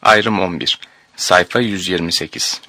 Ayrım 11. Sayfa 128.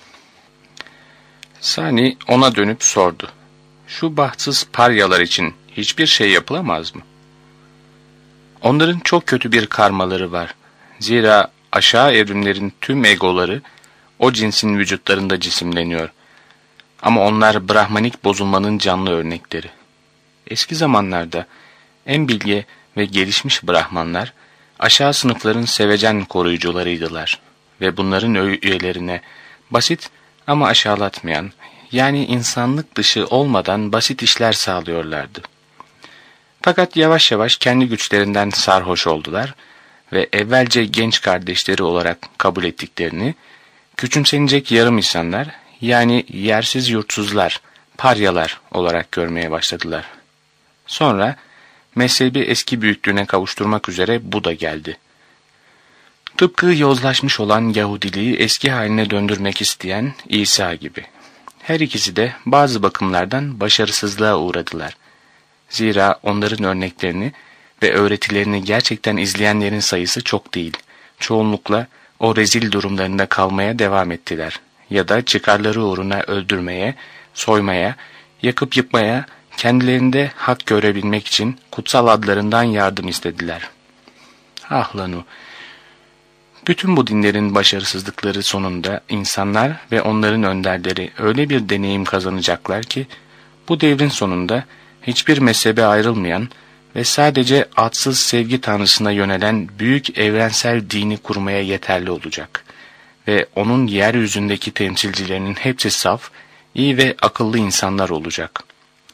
Sani ona dönüp sordu. Şu bahtsız paryalar için hiçbir şey yapılamaz mı? Onların çok kötü bir karmaları var. Zira aşağı evrimlerin tüm egoları o cinsin vücutlarında cisimleniyor. Ama onlar Brahmanik bozulmanın canlı örnekleri. Eski zamanlarda en bilge ve gelişmiş Brahmanlar aşağı sınıfların sevecen koruyucularıydılar ve bunların üyelerine basit ama aşağılatmayan, yani insanlık dışı olmadan basit işler sağlıyorlardı. Fakat yavaş yavaş kendi güçlerinden sarhoş oldular ve evvelce genç kardeşleri olarak kabul ettiklerini, küçümsenecek yarım insanlar, yani yersiz yurtsuzlar, paryalar olarak görmeye başladılar. Sonra mezhebi eski büyüklüğüne kavuşturmak üzere Buda geldi. Tıpkı yozlaşmış olan Yahudiliği eski haline döndürmek isteyen İsa gibi. Her ikisi de bazı bakımlardan başarısızlığa uğradılar. Zira onların örneklerini ve öğretilerini gerçekten izleyenlerin sayısı çok değil. Çoğunlukla o rezil durumlarında kalmaya devam ettiler. Ya da çıkarları uğruna öldürmeye, soymaya, yakıp yıkmaya, kendilerinde hak görebilmek için kutsal adlarından yardım istediler. Ah Lanu! Bütün bu dinlerin başarısızlıkları sonunda insanlar ve onların önderleri öyle bir deneyim kazanacaklar ki, bu devrin sonunda hiçbir mezhebe ayrılmayan ve sadece adsız sevgi tanrısına yönelen büyük evrensel dini kurmaya yeterli olacak. Ve onun yeryüzündeki temsilcilerinin hepsi saf, iyi ve akıllı insanlar olacak.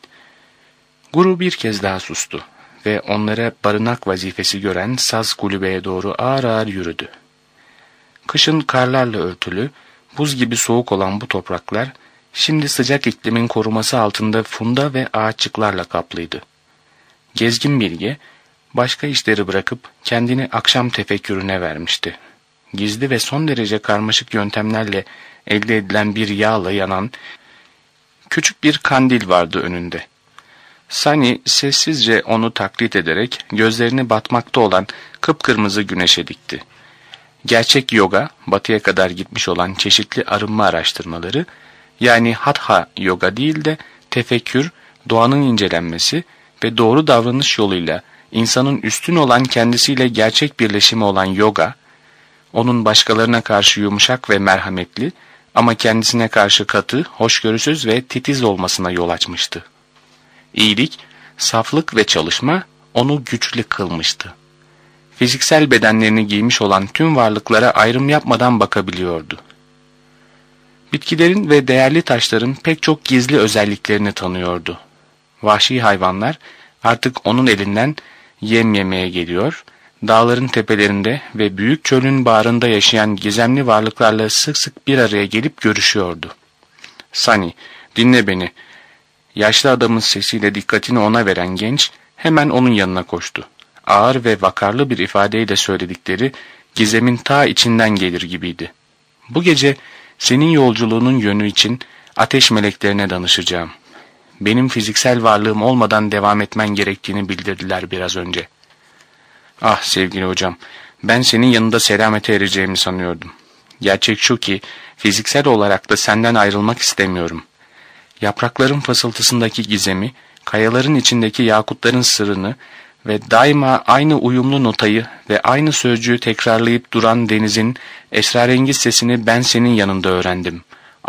Guru bir kez daha sustu ve onlara barınak vazifesi gören saz kulübeye doğru ağır ağır yürüdü. Kışın karlarla örtülü, buz gibi soğuk olan bu topraklar, şimdi sıcak iklimin koruması altında funda ve ağaççıklarla kaplıydı. Gezgin bilge, başka işleri bırakıp kendini akşam tefekkürüne vermişti. Gizli ve son derece karmaşık yöntemlerle elde edilen bir yağla yanan küçük bir kandil vardı önünde. Sani sessizce onu taklit ederek gözlerini batmakta olan kıpkırmızı güneşe dikti. Gerçek yoga, batıya kadar gitmiş olan çeşitli arınma araştırmaları, yani hatha yoga değil de tefekkür, doğanın incelenmesi ve doğru davranış yoluyla insanın üstün olan kendisiyle gerçek birleşimi olan yoga, onun başkalarına karşı yumuşak ve merhametli ama kendisine karşı katı, hoşgörüsüz ve titiz olmasına yol açmıştı. İyilik, saflık ve çalışma onu güçlü kılmıştı. Fiziksel bedenlerini giymiş olan tüm varlıklara ayrım yapmadan bakabiliyordu. Bitkilerin ve değerli taşların pek çok gizli özelliklerini tanıyordu. Vahşi hayvanlar artık onun elinden yem yemeye geliyor, dağların tepelerinde ve büyük çölün bağrında yaşayan gizemli varlıklarla sık sık bir araya gelip görüşüyordu. Sani, dinle beni. Yaşlı adamın sesiyle dikkatini ona veren genç hemen onun yanına koştu. Ağır ve vakarlı bir ifadeyle söyledikleri gizemin ta içinden gelir gibiydi. Bu gece senin yolculuğunun yönü için ateş meleklerine danışacağım. Benim fiziksel varlığım olmadan devam etmen gerektiğini bildirdiler biraz önce. Ah sevgili hocam, ben senin yanında selamete ereceğimi sanıyordum. Gerçek şu ki fiziksel olarak da senden ayrılmak istemiyorum. Yaprakların fısıltısındaki gizemi, kayaların içindeki yakutların sırrını ve daima aynı uyumlu notayı ve aynı sözcüğü tekrarlayıp duran denizin esrarengiz sesini ben senin yanında öğrendim.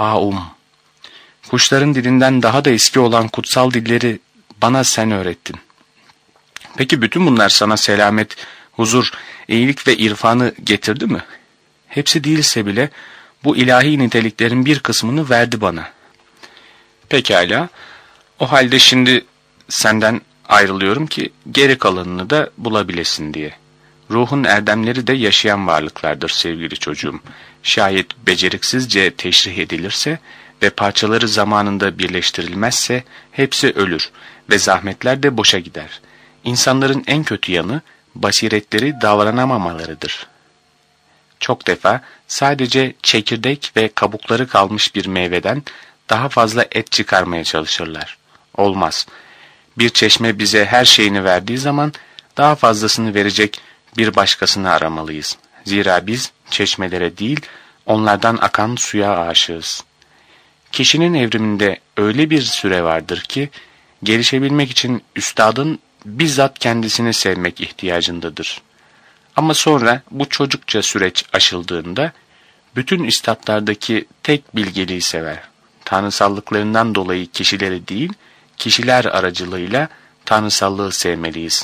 Kuşların dilinden daha da eski olan kutsal dilleri bana sen öğrettin. Peki bütün bunlar sana selamet, huzur, iyilik ve irfanı getirdi mi? Hepsi değilse bile bu ilahi niteliklerin bir kısmını verdi bana. Pekala, o halde şimdi senden ayrılıyorum ki geri kalanını da bulabilesin diye. Ruhun erdemleri de yaşayan varlıklardır sevgili çocuğum. Şayet beceriksizce teşrih edilirse ve parçaları zamanında birleştirilmezse hepsi ölür ve zahmetler de boşa gider. İnsanların en kötü yanı basiretleri davranamamalarıdır. Çok defa sadece çekirdek ve kabukları kalmış bir meyveden daha fazla et çıkarmaya çalışırlar. Olmaz. Bir çeşme bize her şeyini verdiği zaman daha fazlasını verecek bir başkasını aramalıyız. Zira biz Çeşmelere değil, onlardan akan suya aşığız. Kişinin evriminde öyle bir süre vardır ki, gelişebilmek için üstadın bizzat kendisini sevmek ihtiyacındadır. Ama sonra bu çocukça süreç aşıldığında, bütün üstadlardaki tek bilgeliği sever. Tanrısallıklarından dolayı kişileri değil, kişiler aracılığıyla tanrısallığı sevmeliyiz.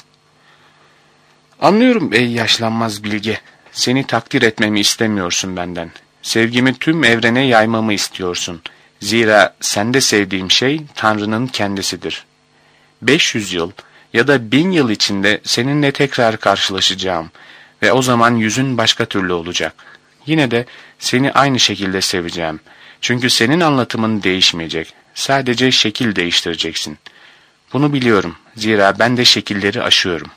Anlıyorum ey yaşlanmaz bilge, seni takdir etmemi istemiyorsun benden. Sevgimi tüm evrene yaymamı istiyorsun. Zira sende sevdiğim şey Tanrı'nın kendisidir. 500 yıl ya da 1000 yıl içinde seninle tekrar karşılaşacağım ve o zaman yüzün başka türlü olacak. Yine de seni aynı şekilde seveceğim. Çünkü senin anlatımın değişmeyecek. Sadece şekil değiştireceksin. Bunu biliyorum. Zira ben de şekilleri aşıyorum.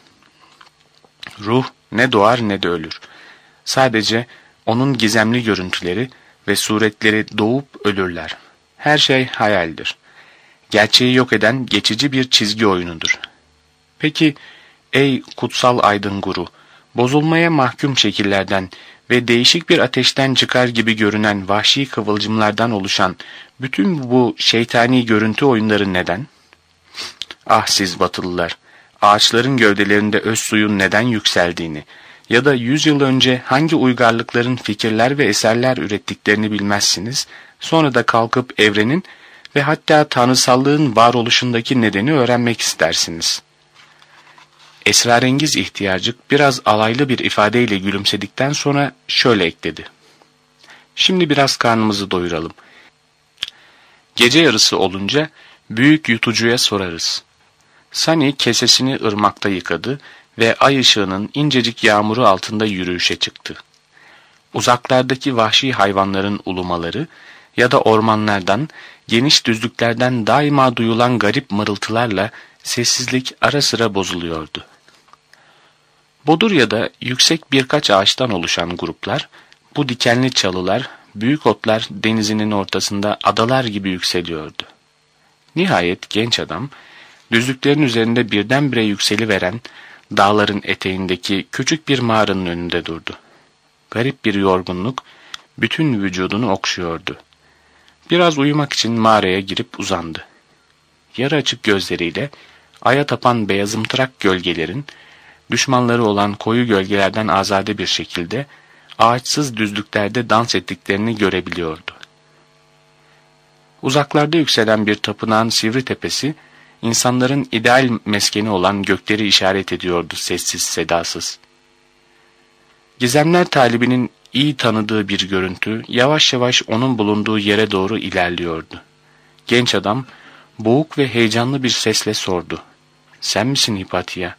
Ruh ne doğar ne de ölür. Sadece onun gizemli görüntüleri ve suretleri doğup ölürler. Her şey hayaldir. Gerçeği yok eden geçici bir çizgi oyunudur. Peki ey kutsal aydın guru, bozulmaya mahkum şekillerden ve değişik bir ateşten çıkar gibi görünen vahşi kıvılcımlardan oluşan bütün bu şeytani görüntü oyunları neden? Ah siz batılılar, ağaçların gövdelerinde öz suyun neden yükseldiğini ya da 100 yıl önce hangi uygarlıkların fikirler ve eserler ürettiklerini bilmezsiniz, sonra da kalkıp evrenin ve hatta tanrısallığın varoluşundaki nedeni öğrenmek istersiniz. Esrarengiz ihtiyarcık biraz alaylı bir ifadeyle gülümsedikten sonra şöyle ekledi. Şimdi biraz karnımızı doyuralım. Gece yarısı olunca büyük yutucuya sorarız. Sani kesesini ırmakta yıkadı ve ay ışığının incecik yağmuru altında yürüyüşe çıktı. Uzaklardaki vahşi hayvanların ulumaları ya da ormanlardan, geniş düzlüklerden daima duyulan garip mırıltılarla sessizlik ara sıra bozuluyordu. Bodurya'da yüksek birkaç ağaçtan oluşan gruplar, bu dikenli çalılar, büyük otlar denizinin ortasında adalar gibi yükseliyordu. Nihayet genç adam, düzlüklerin üzerinde birdenbire yükseliveren dağların eteğindeki küçük bir mağaranın önünde durdu. Garip bir yorgunluk bütün vücudunu okşuyordu. Biraz uyumak için mağaraya girip uzandı. Yarı açık gözleriyle aya tapan beyazımtırak gölgelerin, düşmanları olan koyu gölgelerden azade bir şekilde ağaçsız düzlüklerde dans ettiklerini görebiliyordu. Uzaklarda yükselen bir tapınağın sivri tepesi, insanların ideal meskeni olan gökleri işaret ediyordu sessiz sedasız. Gizemler talibinin iyi tanıdığı bir görüntü yavaş yavaş onun bulunduğu yere doğru ilerliyordu. Genç adam boğuk ve heyecanlı bir sesle sordu. "Sen misin Hipatya?"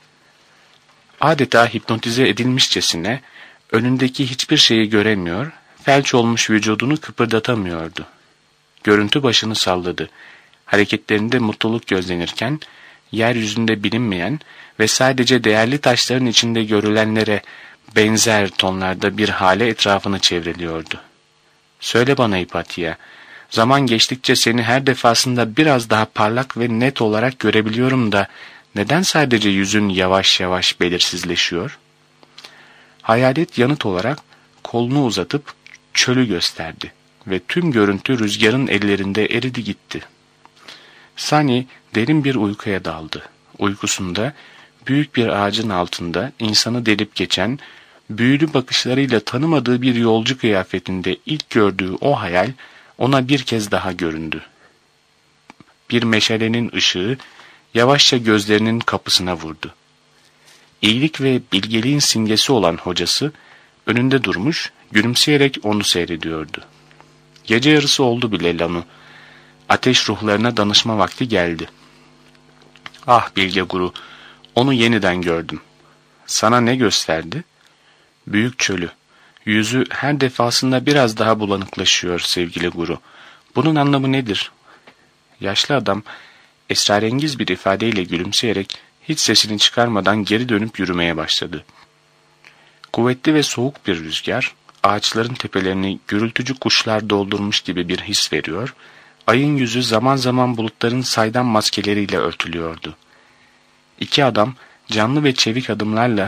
Adeta hipnotize edilmişçesine önündeki hiçbir şeyi göremiyor, felç olmuş vücudunu kıpırdatamıyordu. Görüntü başını salladı. Hareketlerinde mutluluk gözlenirken, yeryüzünde bilinmeyen ve sadece değerli taşların içinde görülenlere benzer tonlarda bir hale etrafını çevriliyordu. "Söyle bana Hipatya, zaman geçtikçe seni her defasında biraz daha parlak ve net olarak görebiliyorum da neden sadece yüzün yavaş yavaş belirsizleşiyor?" Hayalet yanıt olarak kolunu uzatıp çölü gösterdi ve tüm görüntü rüzgarın ellerinde eridi gitti. Sani derin bir uykuya daldı. Uykusunda büyük bir ağacın altında insanı delip geçen, büyülü bakışlarıyla tanımadığı bir yolcu kıyafetinde ilk gördüğü o hayal ona bir kez daha göründü. Bir meşalenin ışığı yavaşça gözlerinin kapısına vurdu. İyilik ve bilgeliğin simgesi olan hocası önünde durmuş, gülümseyerek onu seyrediyordu. Gece yarısı oldu bile Lanu. Ateş ruhlarına danışma vakti geldi. "Ah bilge guru, onu yeniden gördüm." "Sana ne gösterdi?" "Büyük çölü. Yüzü her defasında biraz daha bulanıklaşıyor sevgili guru. Bunun anlamı nedir?" Yaşlı adam esrarengiz bir ifadeyle gülümseyerek hiç sesini çıkarmadan geri dönüp yürümeye başladı. Kuvvetli ve soğuk bir rüzgar, ağaçların tepelerini gürültücü kuşlar doldurmuş gibi bir his veriyor, ayın yüzü zaman zaman bulutların saydam maskeleriyle örtülüyordu. İki adam canlı ve çevik adımlarla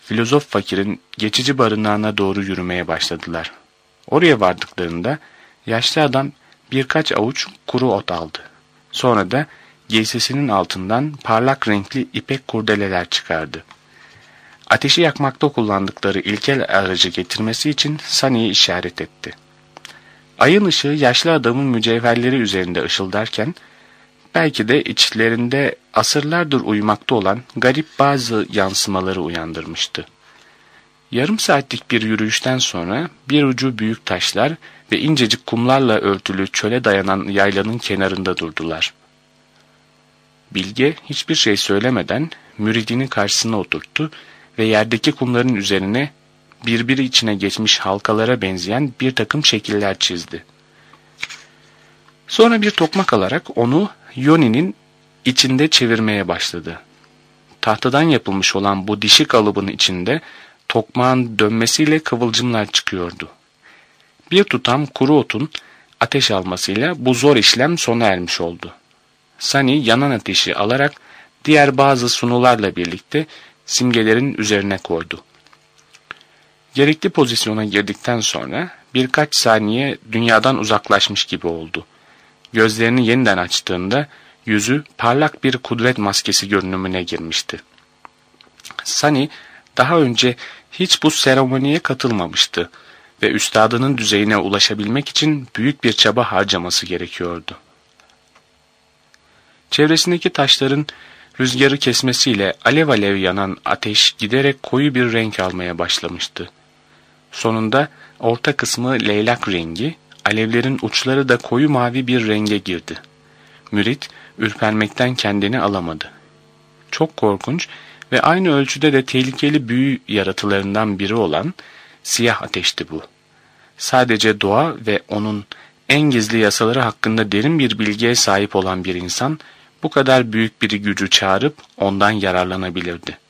filozof fakirin geçici barınağına doğru yürümeye başladılar. Oraya vardıklarında yaşlı adam birkaç avuç kuru ot aldı. Sonra da giysisinin altından parlak renkli ipek kurdeleler çıkardı. Ateşi yakmakta kullandıkları ilkel aracı getirmesi için Sunny'yi işaret etti. Ayın ışığı yaşlı adamın mücevherleri üzerinde ışıldarken, belki de içlerinde asırlardır uyumakta olan garip bazı yansımaları uyandırmıştı. Yarım saatlik bir yürüyüşten sonra bir ucu büyük taşlar ve incecik kumlarla örtülü çöle dayanan yaylanın kenarında durdular. Bilge hiçbir şey söylemeden müridinin karşısına oturttu ve yerdeki kumların üzerine birbiri içine geçmiş halkalara benzeyen bir takım şekiller çizdi. Sonra bir tokmak alarak onu yoninin içinde çevirmeye başladı. Tahtadan yapılmış olan bu dişi kalıbın içinde tokmağın dönmesiyle kıvılcımlar çıkıyordu. Bir tutam kuru otun ateş almasıyla bu zor işlem sona ermiş oldu. Sunny yanan ateşi alarak diğer bazı sunularla birlikte simgelerin üzerine koydu. Gerekli pozisyona girdikten sonra birkaç saniye dünyadan uzaklaşmış gibi oldu. Gözlerini yeniden açtığında yüzü parlak bir kudret maskesi görünümüne girmişti. Sunny daha önce hiç bu seremoniye katılmamıştı ve üstadının düzeyine ulaşabilmek için büyük bir çaba harcaması gerekiyordu. Çevresindeki taşların rüzgarı kesmesiyle alev alev yanan ateş giderek koyu bir renk almaya başlamıştı. Sonunda orta kısmı leylak rengi, alevlerin uçları da koyu mavi bir renge girdi. Mürit ürpermekten kendini alamadı. Çok korkunç ve aynı ölçüde de tehlikeli büyü yaratılarından biri olan siyah ateşti bu. Sadece doğa ve onun en gizli yasaları hakkında derin bir bilgiye sahip olan bir insan bu kadar büyük bir gücü çağırıp ondan yararlanabilirdi.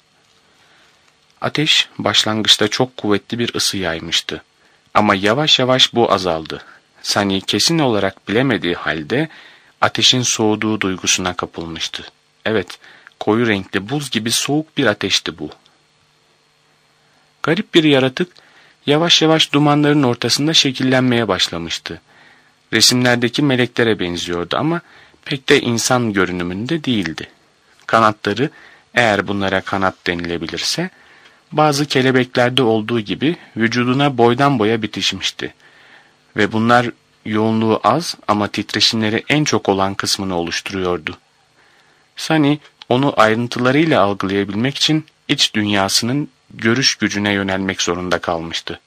Ateş başlangıçta çok kuvvetli bir ısı yaymıştı. Ama yavaş yavaş bu azaldı. Sunny kesin olarak bilemediği halde ateşin soğuduğu duygusuna kapılmıştı. Evet, koyu renkli buz gibi soğuk bir ateşti bu. Garip bir yaratık yavaş yavaş dumanların ortasında şekillenmeye başlamıştı. Resimlerdeki meleklere benziyordu ama pek de insan görünümünde değildi. Kanatları, eğer bunlara kanat denilebilirse, bazı kelebeklerde olduğu gibi vücuduna boydan boya bitişmişti. Ve bunlar yoğunluğu az ama titreşimleri en çok olan kısmını oluşturuyordu. Sunny onu ayrıntılarıyla algılayabilmek için iç dünyasının görüş gücüne yönelmek zorunda kalmıştı.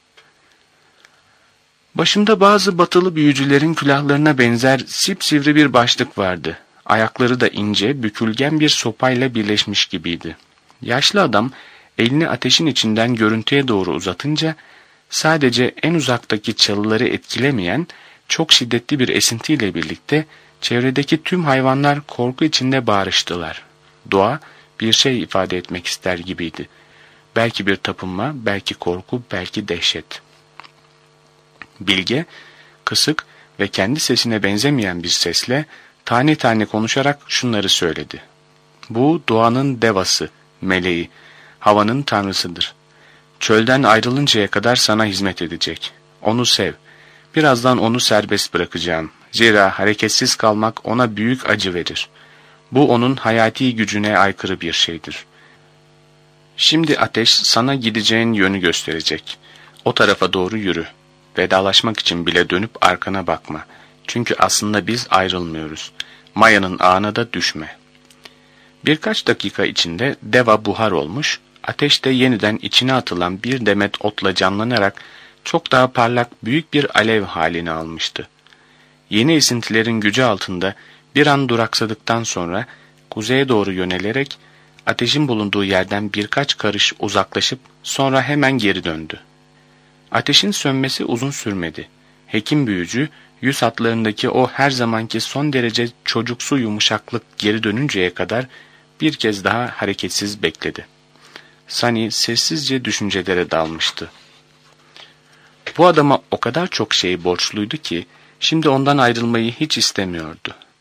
Başında bazı batılı büyücülerin külahlarına benzer sipsivri bir başlık vardı. Ayakları da ince, bükülgen bir sopayla birleşmiş gibiydi. Yaşlı adam elini ateşin içinden görüntüye doğru uzatınca sadece en uzaktaki çalıları etkilemeyen çok şiddetli bir esintiyle birlikte çevredeki tüm hayvanlar korku içinde bağırıştılar. Doğa bir şey ifade etmek ister gibiydi. Belki bir tapınma, belki korku, belki dehşet. Bilge, kısık ve kendi sesine benzemeyen bir sesle tane tane konuşarak şunları söyledi. Bu doğanın devası, meleği, havanın tanrısıdır. Çölden ayrılıncaya kadar sana hizmet edecek. Onu sev. Birazdan onu serbest bırakacağım. Zira hareketsiz kalmak ona büyük acı verir. Bu onun hayati gücüne aykırı bir şeydir. Şimdi ateş sana gideceğin yönü gösterecek. O tarafa doğru yürü. Vedalaşmak için bile dönüp arkana bakma. Çünkü aslında biz ayrılmıyoruz. Maya'nın ağına da düşme. Birkaç dakika içinde deva buhar olmuş, ateş de yeniden içine atılan bir demet otla canlanarak çok daha parlak büyük bir alev halini almıştı. Yeni esintilerin gücü altında bir an duraksadıktan sonra kuzeye doğru yönelerek ateşin bulunduğu yerden birkaç karış uzaklaşıp sonra hemen geri döndü. Ateşin sönmesi uzun sürmedi. Hekim büyücü yüz hatlarındaki o her zamanki son derece çocuksu yumuşaklık geri dönünceye kadar bir kez daha hareketsiz bekledi. Sunny sessizce düşüncelere dalmıştı. Bu adama o kadar çok şey borçluydu ki şimdi ondan ayrılmayı hiç istemiyordu.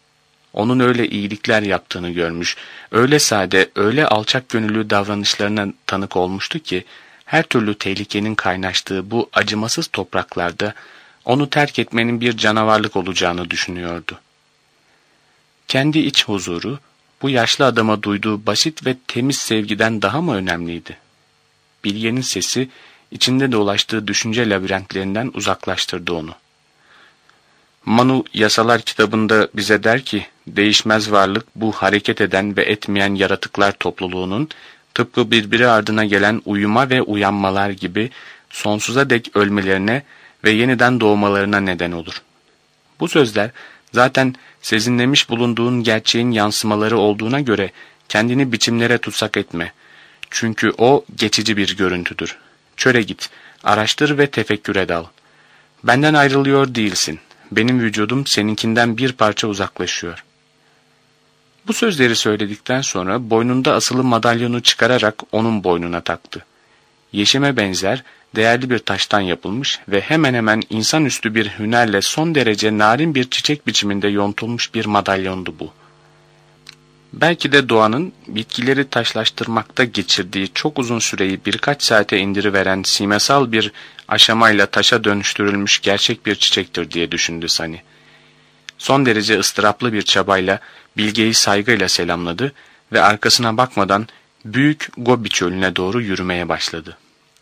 Onun öyle iyilikler yaptığını görmüş, öyle sade, öyle alçak gönüllü davranışlarına tanık olmuştu ki, her türlü tehlikenin kaynaştığı bu acımasız topraklarda onu terk etmenin bir canavarlık olacağını düşünüyordu. Kendi iç huzuru, bu yaşlı adama duyduğu basit ve temiz sevgiden daha mı önemliydi? Bilge'nin sesi, içinde dolaştığı düşünce labirentlerinden uzaklaştırdı onu. Manu Yasalar kitabında bize der ki, değişmez varlık bu hareket eden ve etmeyen yaratıklar topluluğunun, tıpkı birbiri ardına gelen uyuma ve uyanmalar gibi sonsuza dek ölmelerine ve yeniden doğmalarına neden olur. Bu sözler zaten sezinlemiş bulunduğun gerçeğin yansımaları olduğuna göre kendini biçimlere tutsak etme. Çünkü o geçici bir görüntüdür. Çöle git, araştır ve tefekküre dal. Benden ayrılıyor değilsin. Benim vücudum seninkinden bir parça uzaklaşıyor. Bu sözleri söyledikten sonra boynunda asılı madalyonu çıkararak onun boynuna taktı. Yeşime benzer, değerli bir taştan yapılmış ve hemen hemen insanüstü bir hünerle son derece narin bir çiçek biçiminde yontulmuş bir madalyondu bu. Belki de doğanın bitkileri taşlaştırmakta geçirdiği çok uzun süreyi birkaç saate indiriveren simesal bir aşamayla taşa dönüştürülmüş gerçek bir çiçektir diye düşündü Sunny. Son derece ıstıraplı bir çabayla Bilge'yi saygıyla selamladı ve arkasına bakmadan büyük Gobi çölüne doğru yürümeye başladı.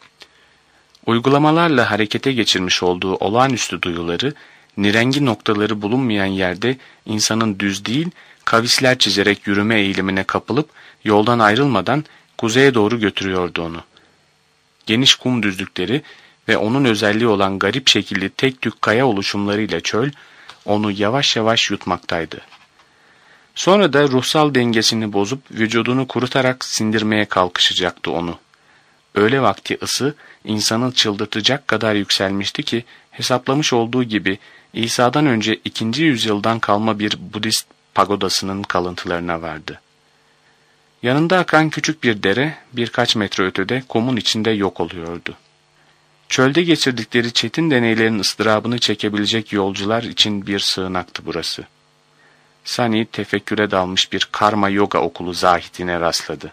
Uygulamalarla harekete geçirmiş olduğu olağanüstü duyuları, nirengi noktaları bulunmayan yerde insanın düz değil, kavisler çizerek yürüme eğilimine kapılıp yoldan ayrılmadan kuzeye doğru götürüyordu onu. Geniş kum düzlükleri ve onun özelliği olan garip şekilli tek tük kaya oluşumlarıyla çöl, onu yavaş yavaş yutmaktaydı. Sonra da ruhsal dengesini bozup vücudunu kurutarak sindirmeye kalkışacaktı onu. Öğle vakti ısı insanı çıldırtacak kadar yükselmişti ki hesaplamış olduğu gibi İsa'dan önce 2. yüzyıldan kalma bir Budist pagodasının kalıntılarına vardı. Yanında akan küçük bir dere birkaç metre ötede kumun içinde yok oluyordu. Çölde geçirdikleri çetin deneylerin ıstırabını çekebilecek yolcular için bir sığınaktı burası. Sunny tefekküre dalmış bir karma yoga okulu zahidine rastladı.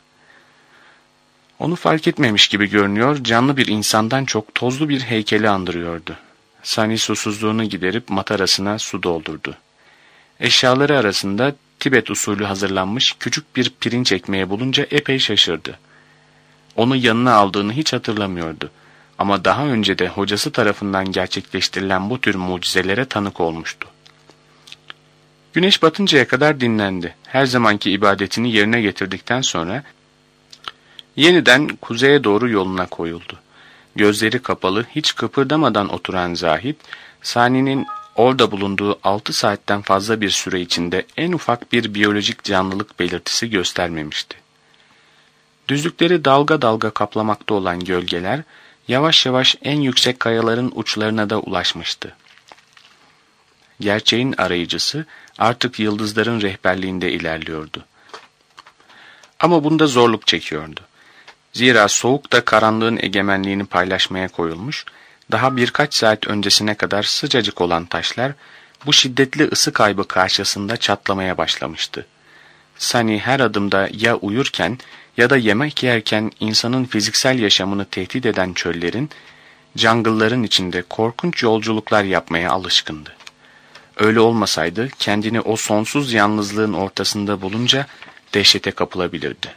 Onu fark etmemiş gibi görünüyor, canlı bir insandan çok tozlu bir heykeli andırıyordu. Sunny susuzluğunu giderip matarasına su doldurdu. Eşyaları arasında Tibet usulü hazırlanmış küçük bir pirinç ekmeği bulunca epey şaşırdı. Onu yanına aldığını hiç hatırlamıyordu. Ama daha önce de hocası tarafından gerçekleştirilen bu tür mucizelere tanık olmuştu. Güneş batıncaya kadar dinlendi. Her zamanki ibadetini yerine getirdikten sonra yeniden kuzeye doğru yoluna koyuldu. Gözleri kapalı, hiç kıpırdamadan oturan Zahid, Sani'nin orada bulunduğu 6 saatten fazla bir süre içinde en ufak bir biyolojik canlılık belirtisi göstermemişti. Düzlükleri dalga dalga kaplamakta olan gölgeler, yavaş yavaş en yüksek kayaların uçlarına da ulaşmıştı. Gerçeğin arayıcısı artık yıldızların rehberliğinde ilerliyordu. Ama bunda zorluk çekiyordu. Zira soğuk da karanlığın egemenliğini paylaşmaya koyulmuş, daha birkaç saat öncesine kadar sıcacık olan taşlar, bu şiddetli ısı kaybı karşısında çatlamaya başlamıştı. Sunny her adımda ya uyurken ya da yemek yerken insanın fiziksel yaşamını tehdit eden çöllerin, jungle'ların içinde korkunç yolculuklar yapmaya alışkındı. Öyle olmasaydı kendini o sonsuz yalnızlığın ortasında bulunca dehşete kapılabilirdi.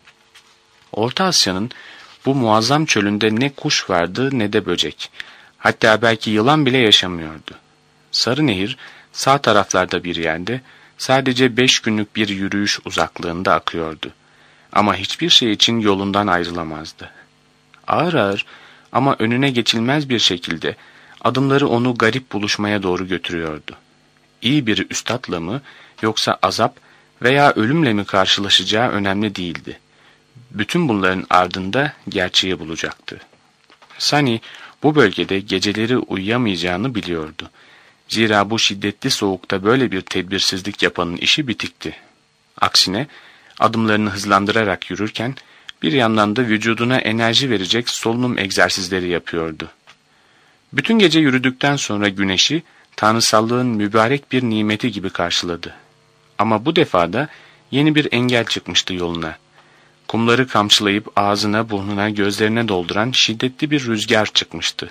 Orta Asya'nın bu muazzam çölünde ne kuş vardı ne de böcek. Hatta belki yılan bile yaşamıyordu. Sarı Nehir sağ taraflarda bir yerde sadece 5 günlük bir yürüyüş uzaklığında akıyordu. Ama hiçbir şey için yolundan ayrılamazdı. Ağır ağır ama önüne geçilmez bir şekilde adımları onu garip buluşmaya doğru götürüyordu. İyi bir üstadla mı yoksa azap veya ölümle mi karşılaşacağı önemli değildi. Bütün bunların ardında gerçeği bulacaktı. Sunny bu bölgede geceleri uyuyamayacağını biliyordu. Zira bu şiddetli soğukta böyle bir tedbirsizlik yapanın işi bitikti. Aksine adımlarını hızlandırarak yürürken bir yandan da vücuduna enerji verecek solunum egzersizleri yapıyordu. Bütün gece yürüdükten sonra güneşi tanrısallığın mübarek bir nimeti gibi karşıladı. Ama bu defada yeni bir engel çıkmıştı yoluna. Kumları kamçılayıp ağzına, burnuna, gözlerine dolduran şiddetli bir rüzgar çıkmıştı.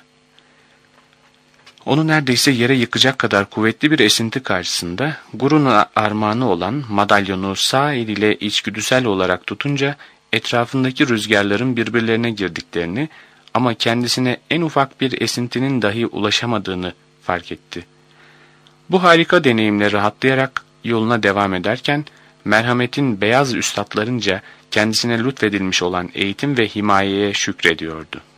Onu neredeyse yere yıkacak kadar kuvvetli bir esinti karşısında Guru'nun armağanı olan madalyonu sağ eliyle içgüdüsel olarak tutunca etrafındaki rüzgarların birbirlerine girdiklerini ama kendisine en ufak bir esintinin dahi ulaşamadığını fark etti. Bu harika deneyimle rahatlayarak yoluna devam ederken merhametin beyaz üstadlarınca kendisine lütfedilmiş olan eğitim ve himayeye şükrediyordu.